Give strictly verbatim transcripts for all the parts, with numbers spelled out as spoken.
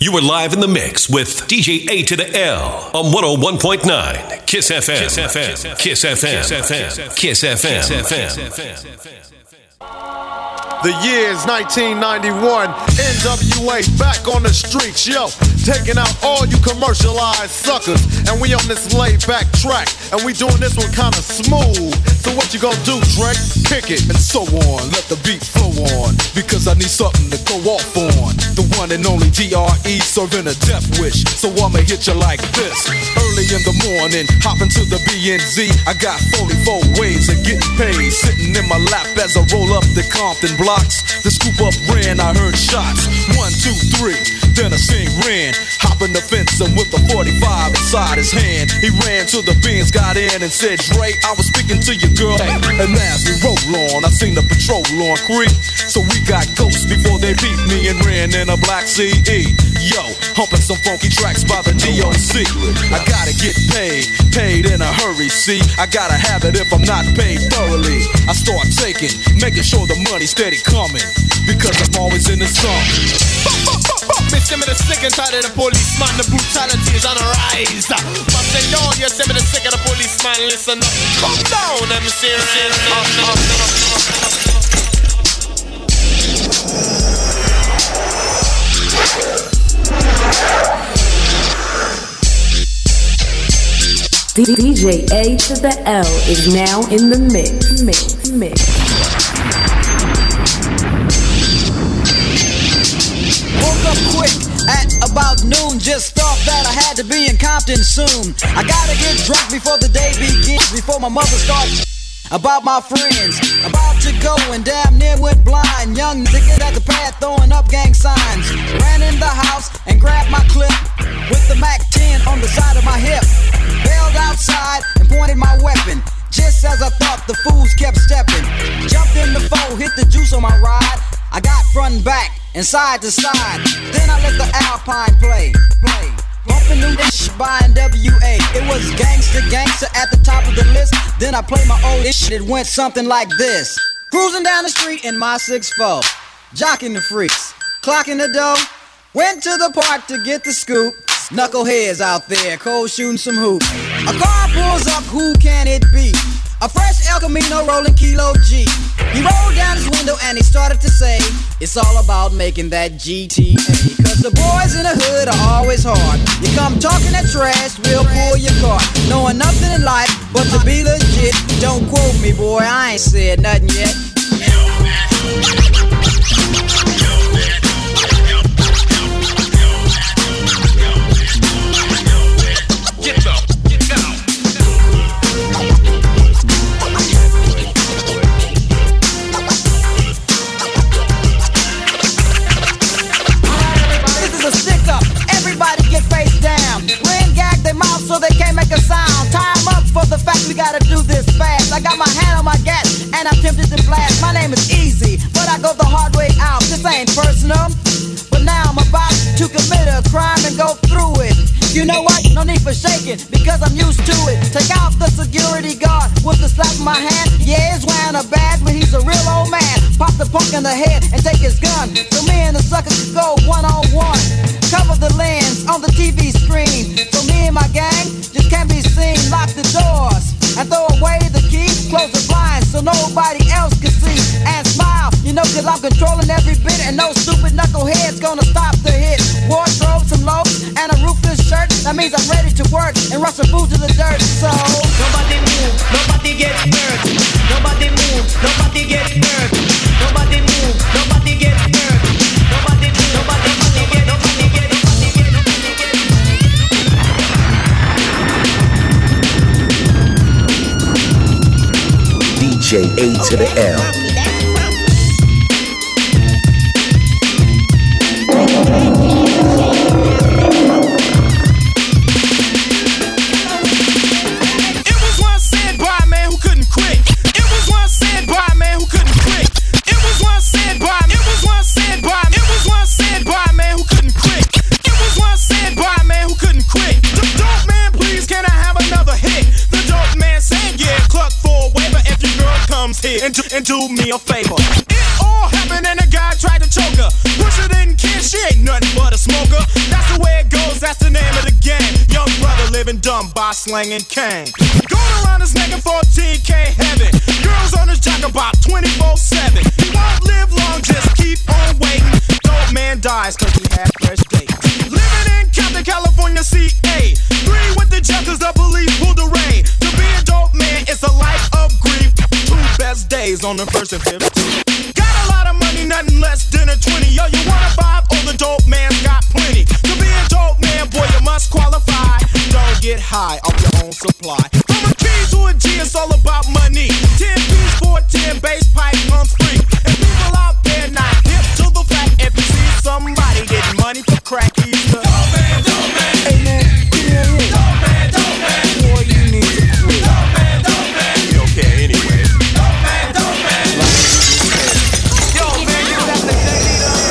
You were live in the mix with D J A to the L on one oh one point nine Kiss F M. Kiss F M. Kiss F M. Kiss F M. Kiss F M. The year is nineteen ninety-one. N W A back on the streets, yo. Taking out all you commercialized suckers. And we on this laid back track. And we doing this one kinda smooth. So what you gonna do, Drake? Kick it. And so on, let the beat flow on. Because I need something to go off on. The one and only D R E serving a death wish. So I'ma hit you like this. Early in the morning, hopping to the B N Z. I got forty-four ways of getting paid. Sitting in my lap as I roll up the Compton blocks. The scoop up ran, I heard shots. One, two, three, then I sing ran. Hopping the fence and with the forty-five inside his hand. He ran to the Benz, got in and said, Dre, I was speaking to your girl. And as we roll on, I seen the patrol on creep. So we got ghosts before they beat me and ran in a black C E. Yo, humping some funky tracks by the D O C. I gotta get paid, paid in a hurry, see. I gotta have it if I'm not paid thoroughly. I start taking, making sure the money's steady coming. Because I'm always in the sun. Bitch, send me the sick and tired of the policeman. The brutality is on the rise. But say no, you send me the sick of the policeman. Listen up, calm down, I'm serious. D J A to the L is now in the mix, mix, mix. Woke up quick at about noon. Just thought that I had to be in Compton soon. I gotta get drunk before the day begins. Before my mother starts about my friends. About to go and damn near went blind. Young nigga at the pad throwing up gang signs. Ran in the house and grabbed my clip with the Mac ten on the side of my hip. Bailed outside and pointed my weapon. Just as I thought, the fools kept stepping. Jumped in the foe, hit the juice on my ride. I got front and back and side to side. Then I let the Alpine play, play. Bumping new shit by N W A. It was gangster, gangster at the top of the list. Then I played my old shit. It went something like this. Cruising down the street in my six four, jocking the freaks, clocking the dough. Went to the park to get the scoop. Knuckleheads out there, cold shooting some hoops. A car pulls up, who can it be? A fresh El Camino rolling Kilo G. He rolled down his window and he started to say, it's all about making that G T A. Cause the boys in the hood are always hard. You come talking that trash, we'll pull your car. Knowing nothing in life but to be legit. Don't quote me, boy, I ain't said nothing yet. So they can't make a sound. Time up for the fact we gotta do this fast. I got my hand on my gas and I'm tempted to blast. My name is Easy, but I go the hard way out. This ain't personal, but now I'm about to commit a crime and go through it. You know what? No need for shaking because I'm used to it. Take out the security guard with the slap in my hand. Yeah, he's wearing a badge, but he's a real old man. Pop the punk in the head and take his gun. So me and the sucker can go one on one. Cover the lens on the T V screen. So me and my gang just can't be seen. Lock the doors and throw away the key. Close the blinds so nobody else can see. And smile, you know, cause I'm controlling every bit. And no stupid knucklehead's gonna stop the hit. Wardrobe, some loafs, and a roofless shirt. That means I'm ready to work and rush the food to the dirt. So nobody move, nobody get hurt. Nobody move, nobody get hurt. Nobody move, nobody get hurt. Nobody move, nobody, nobody get, nobody get, nobody get, nobody get. D J A to the L. And do, and do me a favor. It all happened and a guy tried to choke her. Push her didn't care, she ain't nothing but a smoker. That's by slanging cane. Going around his neck in fourteen K heaven. Girls on his jack about twenty-four seven. He won't live long, just keep on waiting. Dope man dies cause he had fresh dates. Living in Compton, California, C A. Three with the justice, the police pulled the rain. To be a dope man, it's a life of grief. Two best days on the first and fifteenth. Got a lot of money, nothing less than a twenty. Yo, you wanna vibe? Oh, the dope man's got plenty. To be a dope man, boy, you must qualify. Don't get high off your own supply. From a P to a G, it's all about money. Ten P's for ten, bass pipe comes free. And people out there not hip to the fact. If you see somebody getting money for crack, he's the dope man, dope man. Hey man, give me a hit. Dope man, dope man. Boy, you need some free. Dope man, dope man. You don't care anyway. Dope man, dope man. Yo, man, you got the day.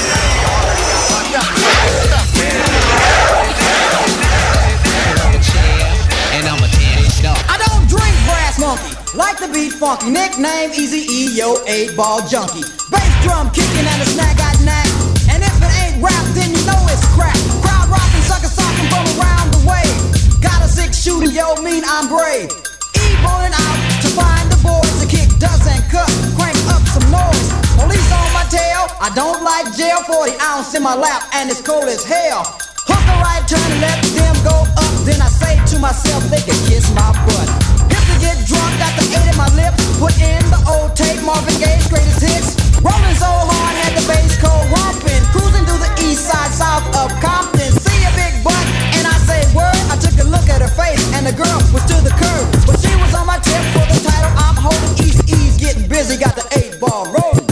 Like the beat funky, nickname Eazy-E, yo, eight ball junkie. Bass drum kicking and a snag got knack. And if it ain't rap, then you know it's crack. Crowd rocking, sucker socking from around the way. Got a six shooter, yo, mean I'm brave. E-boying out to find the boys to kick dust and cut, crank up some noise. Police on my tail, I don't like jail. Forty ounce in my lap and it's cold as hell. Hook a right turn and let them go up. Then I say to myself, they can kiss my butt. Get drunk, got the eight in my lip. Put in the old tape, Marvin Gaye's greatest hits. Rolling so hard, had the bass cold romping. Cruising through the east side, south of Compton. See a big butt, and I say word. I took a look at her face, and the girl was to the curb. But she was on my tip for the title I'm holding. East E's getting busy, got the eight ball rolling.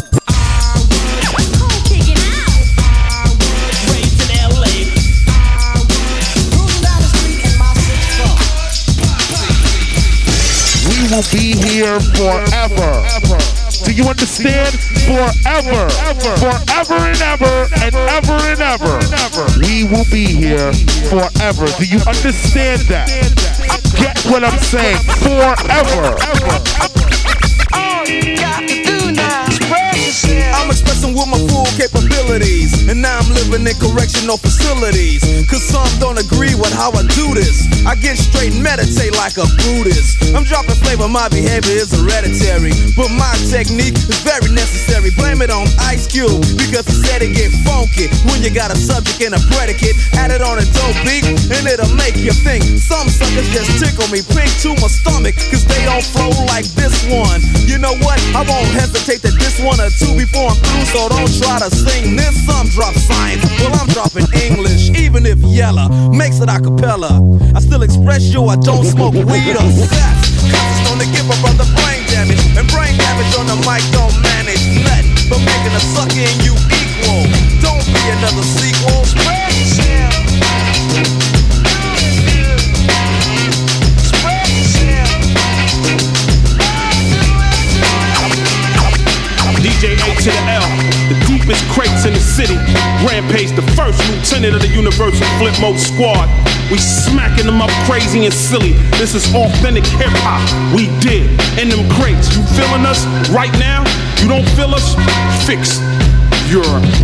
We will be here forever. Do you understand? Forever. Forever and ever and ever and ever. We will be here forever. Do you understand that? Get what I'm saying? Forever. All you got to do now is spread yourself. I'm expressing with my full capabilities, and now I'm living in correctional facilities. Cause some don't agree with how I do this. I get straight and meditate like a Buddhist. I'm dropping flavor, my behavior is hereditary, but my technique is very necessary. Blame it on Ice Cube, because he said it get funky when you got a subject and a predicate. Add it on a dope beat, and it'll make you think. Some suckers just tickle me pink to my stomach, cause they don't flow like this one. You know what? I won't hesitate to diss one or two before I'm through, so don't try to sing this. Some drop science, well I'm dropping English, even if yella makes it a cappella. I still express yo, I don't smoke weed or sex. Cause it's gonna give a brother brain damage, and brain damage on the mic don't manage nothing but making a sucker and you equal. Don't be another sequel. Spread yourself. Spread yourself. D J A to the L, the deepest crates in the city. Rampage, the first lieutenant of the Universal Flip Mode Squad. We smacking them up crazy and silly. This is authentic hip hop. We did in them crates. You feeling us right now? You don't feel us? Fix your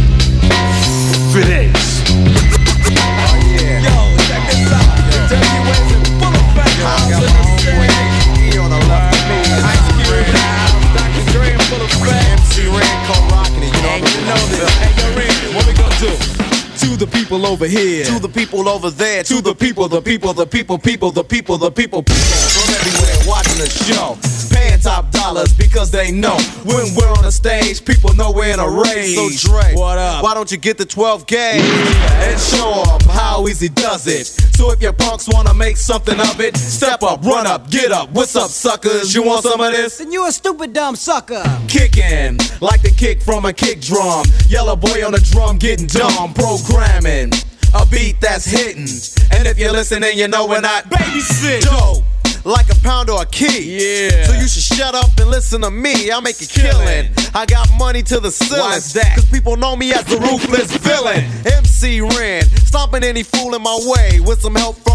fidets. Oh yeah. Yo, check this out. W A's in full effect. House in the city. On the left of me. Ice Cube. Doctor Dre in full effect. M C Ren called rocking it. You know, you know this. Hey, yo, Ren, what we gonna do? To the people over here, to the people over there, to the people, the people, the people, people, the people, the people, people from everywhere watching the show, paying top dollars because they know when we're on the stage, people know we're in a rage. So Dre, what up? Why don't you get the twelve gauge and show up how easy does it? So if your punks wanna make something of it, step up, run up, get up. What's up, suckers? You want some of this? Then you a stupid dumb sucker. Kicking like the kick from a kick drum. Yellow boy on the drum getting dumb. Programming a beat that's hitting, and if you're listening, you know we're not babysit. Dope, like a pound or a key. Yeah. So you should shut up and listen to me. I make a killing. I got money to the ceiling. Why's that? Cause people know me as the ruthless villain. M C Ren, stomping any fool in my way with some help from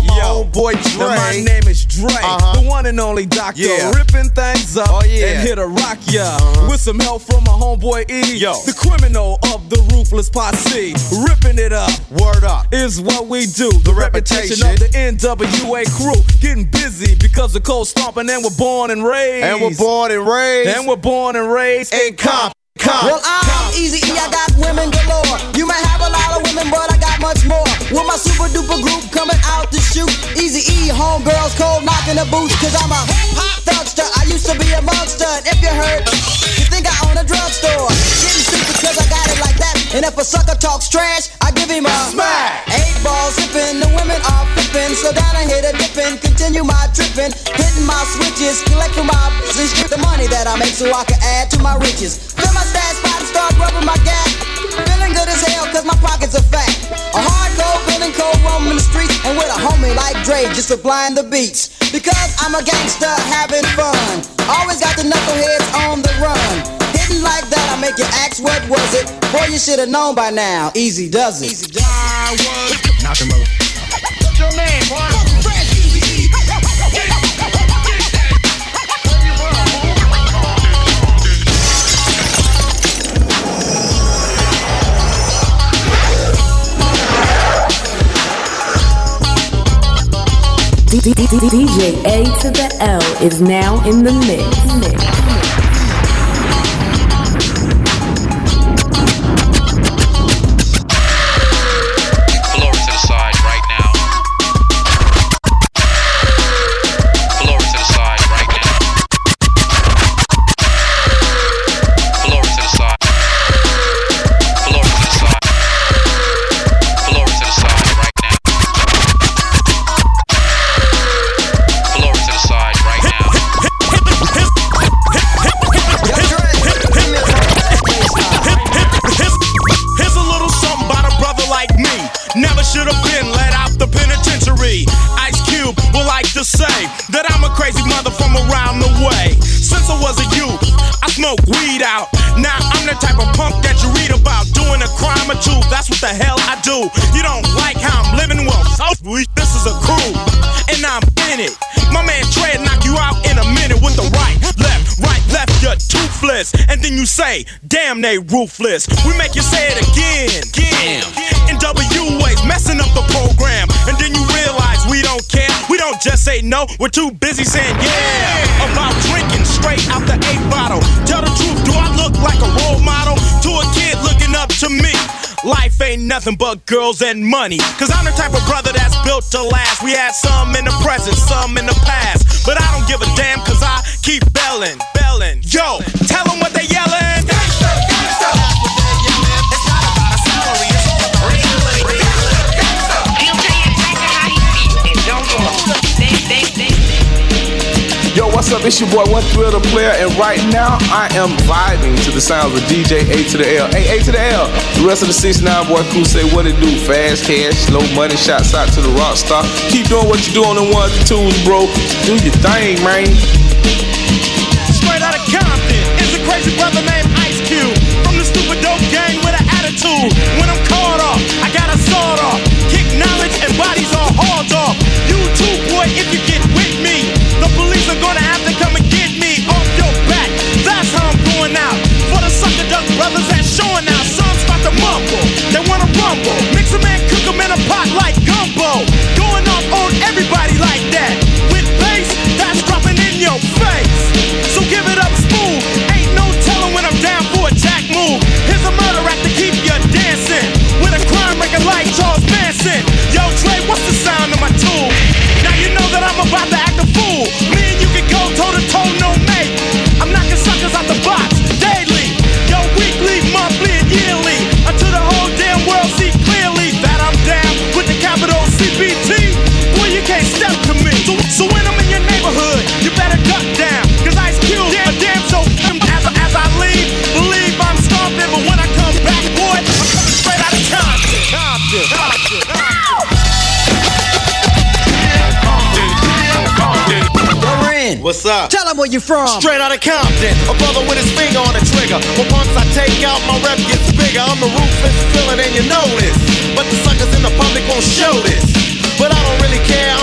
on my Yo, homeboy Dre. Now my name is Dre, uh-huh. the one and only doctor, yeah. ripping things up oh, yeah. and hit a rock ya uh-huh. with some help from my homeboy E, Yo. the criminal of the ruthless posse, ripping it up. Word up is what we do. The, the reputation of the N W A crew, getting busy because of cold stomping, and we're born and raised, and we're born and raised, and we're born and raised in Compton. Well, I'm Easy E, I got women galore. You might have a lot of women, but I got much more. With my super duper group coming out to shoot. Easy E, homegirls cold knocking the boots. Cause I'm a hot thugster, I used to be a monster. And if you heard, you think I own a drugstore. Getting stupid cause I got it like that. And if a sucker talks trash, I give him a smack. Eight balls zipping, the women are flipping. So down I hit a dipping, continue my tripping. Hitting my switches, collect from my business. The money that I make so I can add to my riches. Fill my stash spot and start rubbing my gap. Feeling good as hell cause my pockets are fat. A hardcore feeling cold roaming the streets. And with a homie like Dre just supplying the beats. Because I'm a gangster having fun. Always got the knuckleheads on the run. Hitting like that I make you ask what was it. Boy you should've known by now. Easy does it. Easy does it. I was Knock him over. What's your name, boy? D J A to the L is now in the mix. mix. That's what the hell I do. You don't like how I'm living? Well, so this is a crew, and I'm in it. My man Trey knock you out in a minute with the right, left, right, left. You're toothless, and then you say, "Damn, they ruthless." We make you say it again, again. N W A's messing up the program, and then you realize we don't care. We don't just say no. We're too busy saying yeah about drinking straight out the eight bottle. Tell the truth, do I look like a role model to a kid looking up to me? Life ain't nothing but girls and money. Cause I'm the type of brother that's built to last. We had some in the present, some in the past. But I don't give a damn cause I keep belling, belling. Yo, tell them what they yelling. Gangsta, gangsta. That's what they yelling. It's not about a salary, it's all about real. He'll tell you exactly how he feels. And don't go. They, they, they. Yo, what's up? It's your boy One Thrill the Player, and right now I am vibing to the sounds of D J A to the L. Hey, A to the L. The rest of the six nine boy crew say what it do. Fast cash, slow money, shots out to the rock star. Keep doing what you do on the ones and twos, bro. Do your thing, man. Straight out of Compton is a crazy brother named Ice Cube. From the stupid dope gang with an attitude. When I'm caught off, I got a sword off. Kick knowledge and bodies all hauled off. You too, boy, if you get with me. The police are gonna have to come and get me off your back. That's how I'm going out. For the sucker duck brothers that's showing out. Some start to mumble, they wanna rumble. Mix them and cook them in a pot like gumbo. Going off on everybody like that. With bass, that's dropping in your face. So give it up smooth. Ain't no telling when I'm down for a jack move. Here's a murder act to keep you dancing. With a crime record like Charles Manson. Yo, Trey, what's the sound of my tool? Now you know that I'm about to act a fool. Me and you can go toe to toe, no mate. I'm knocking suckers out the box daily. Yo, weekly, monthly, and yearly. Until the whole damn world see clearly that I'm down with the capital C B T. Boy, you can't step to me. So, so when I'm in your neighborhood, you better duck down. Cause Ice Cube, a damn so as, as I leave, believe I'm stomping. But when I come back, boy, I'm coming straight out of Compton. Compton, Compton, Compton. What's up? Tell them where you from. Straight out of Compton, a brother with his finger on the trigger. But once I take out, my rep gets bigger. I'm the ruthless villain and you know this. But the suckers in the public won't show this. But I don't really care,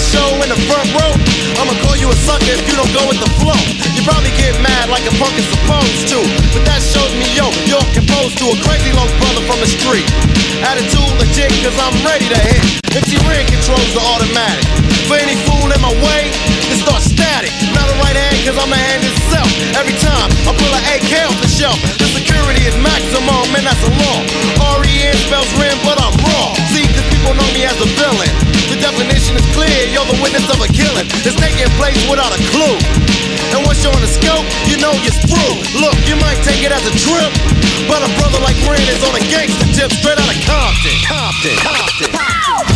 the show in the front row, I'ma call you a sucker if you don't go with the flow. You probably get mad like a punk is supposed to, but that shows me, yo, you're composed to a crazy low brother from the street. Attitude legit, cause I'm ready to hit. M C Ren controls the automatic. For any fool in my way, it starts static. Not a right hand, cause I'm a hand itself. Every time I pull an A K off the shelf, the security is maximum, and that's a law. R E N spells Ren, but I'm raw. See, cause people know me as a villain. The definition is clear, you're the witness of a killing. It's taking place without a clue. And once you're on the scope, you know you're through. Look, you might take it as a trip, but a brother like Ren is on a gangster tip, straight out of Compton. Compton, Compton, Compton.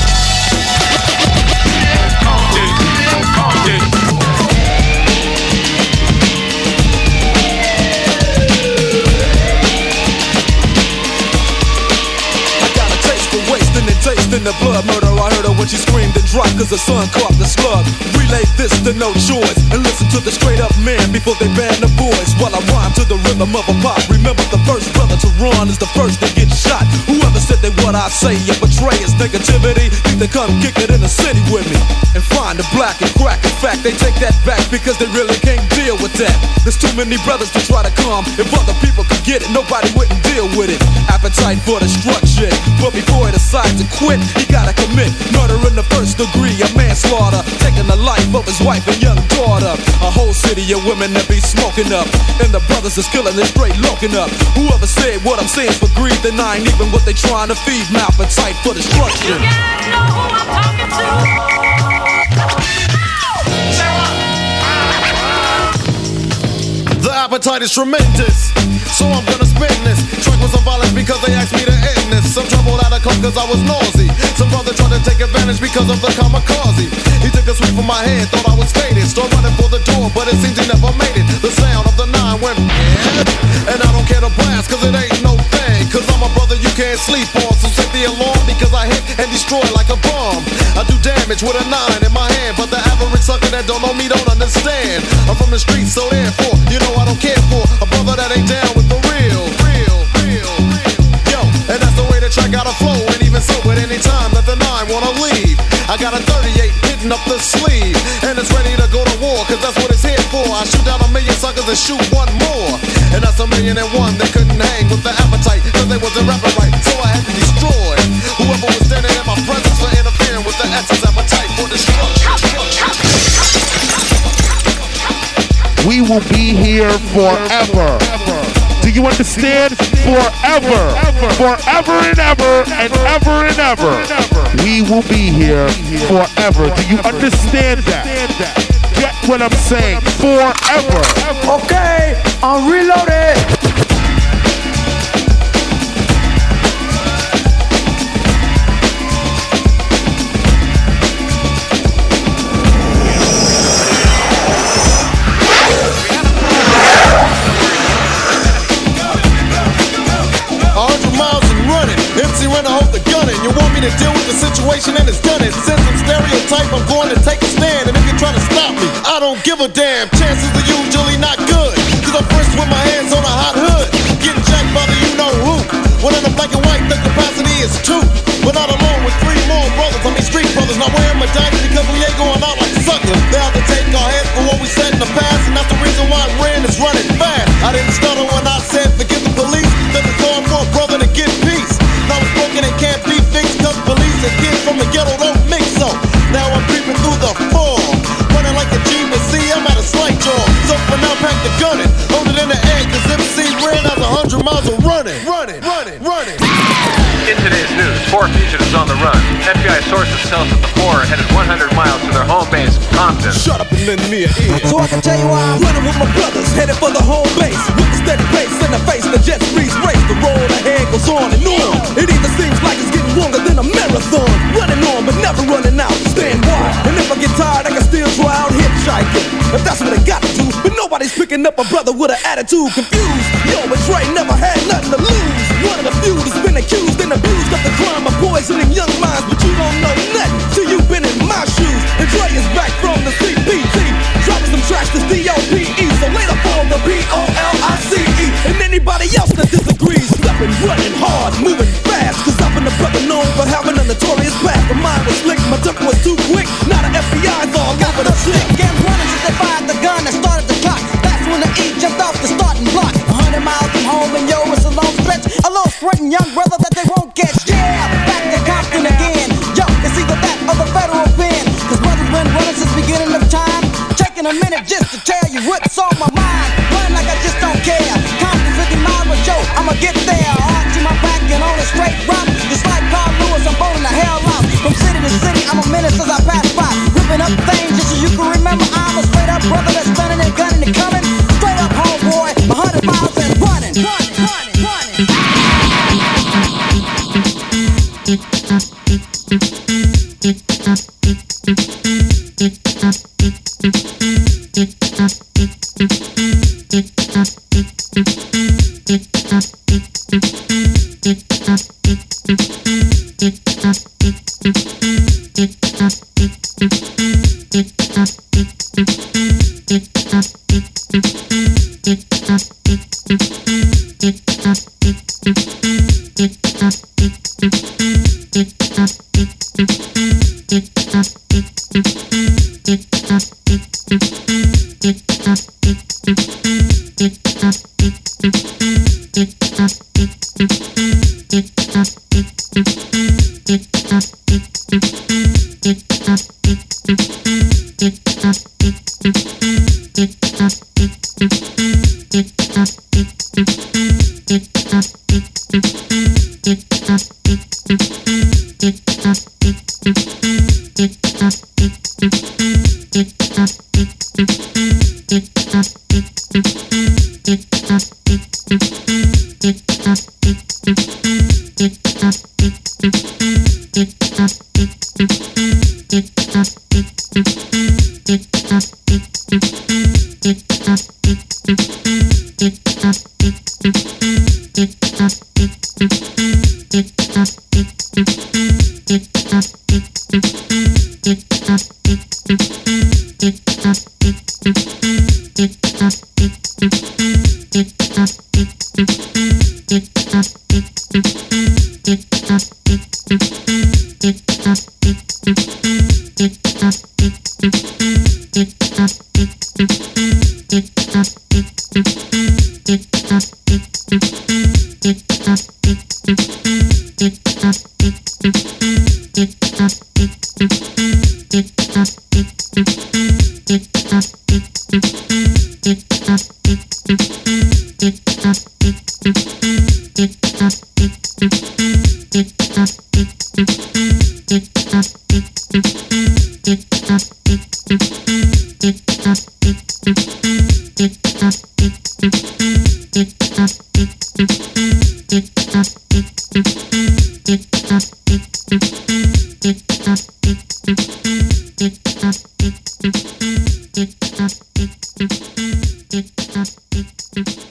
Compton, Compton. Taste in the blood, murder, I heard her when she screamed and dropped cause the sun caught the slug. Relay this to no choice and listen to the straight up man before they ban the boys. While I rhyme to the rhythm of a pop, remember the first brother to run is the first to get shot. Whoever said that what I say and betray is negativity, need to come kick it in the city with me and find the black and crack. In fact, they take that back because they really can't deal with that. There's too many brothers to try to come. If other people could get it, nobody wouldn't deal with it. Appetite for destruction, but before he decides to quit, he gotta commit murder in the first degree, a manslaughter, taking the life of his wife and young daughter. A whole city of women that be smoking up, and the brothers is killing it straight loking up. Whoever said what I'm saying's for greed, then I ain't even what they trying to feed. My appetite for destruction. You gotta know who I'm talking to. The appetite is tremendous, so I'm gonna spin this track with some violence because they asked me to end this. Some trouble out of coke cause I was nauseous. Some brother tried to take advantage because of the kamikaze. He took a sweep from my hand, thought I was faded. Start running for the door, but it seems he never made it. The sound of the nine went yeah. And I don't care to blast cause it ain't no thing. Cause I'm a brother you can't sleep on. So set the alarm because I hit and destroy like a bomb. I do damage with a nine in my hand, but the average sucker that don't know me don't understand. I'm from the streets, so therefore, you know I don't care for a brother that ain't down with the real, real, real, real. Yo, and that's the way the track gotta flow. And even so, at any time that the nine wanna leave, I got a thirty-eight hitting up the sleeve, and it's ready to go to war, cause that's what it's here for. I shoot down a million suckers and shoot one more, and that's a million and one that couldn't hang with the appetite, cause they wasn't rapping right, so I had to destroy whoever was standing in my presence for interfering with the essence appetite for destruction. We will be here forever. Do you understand? Forever. Forever and ever and ever and ever. We will be here forever. Do you understand that? Get what I'm saying? Forever. Okay, I'm reloaded. M C Ren, I hold the gun in. You want me to deal with the situation and it's done it. Since I'm stereotype, I'm going to take a stand. And if you're trying to stop me, I don't give a damn. Chances are usually not good, cause I'm first with my hands on a hot hood, getting jacked by the you know who. When in the black and white, the capacity is two, but not alone with three more brothers. I mean street brothers, not wearing medallions because we ain't going out like suckers. They have to take our heads for what we said in the past, and that's the reason why Ren is running fast. I didn't stutter when I said forget the police, cause it's all for a brother to get peace. Now it's broken, it can't be fixed, cause police and kids from the ghetto don't mix so. Now I'm creeping through the fall, running like a G, but see, I'm at a slight jaw. So for now, pack the gun and hold it in the air, cause M C Ren has a hundred miles of running, running, running, running. In today's news, four fugitives on the run. F B I sources tell us that the four are headed one hundred miles to their home base, Compton. Shut up and lend me an ear. So I can tell you why I'm running with my brothers, headed for the home base. With a steady pace in the face, the jet streets race. The road ahead goes on and on. It even seems like it's getting longer than a marathon. Running on, but never running out. Stand wide, and if I get tired, I can still try out hitchhiking. If that's what I got to do, but nobody's picking up a brother with an attitude. Confused, yo, but Dre never had nothing to lose. One of the few that's been accused and abused of the crime of poisoning young minds, but you don't know nothing till you've been in my shoes. And Dre is back from the C P T, dropping some tracks to D O P E. So later for the P O L I C E. And anybody else that disagrees, stepping, running hard, moving fast. Cause I've been a brother known for having a notorious past. My mind was slick, my temper was too quick. Not an F B in a minute just to tell you what's on my mind. Run like I just don't care. Compton fifty miles with Joe, I'ma get there. Arching my back and on a straight route. Just like Carl Lewis, I'm burning the hell out. From city to city, I'm a menace as I pass by. Ripping up things just so you can remember I'm a straight up brother that's stunning and gunning and coming. Straight up homeboy, a hundred miles and running. Running, running, running. Thank you.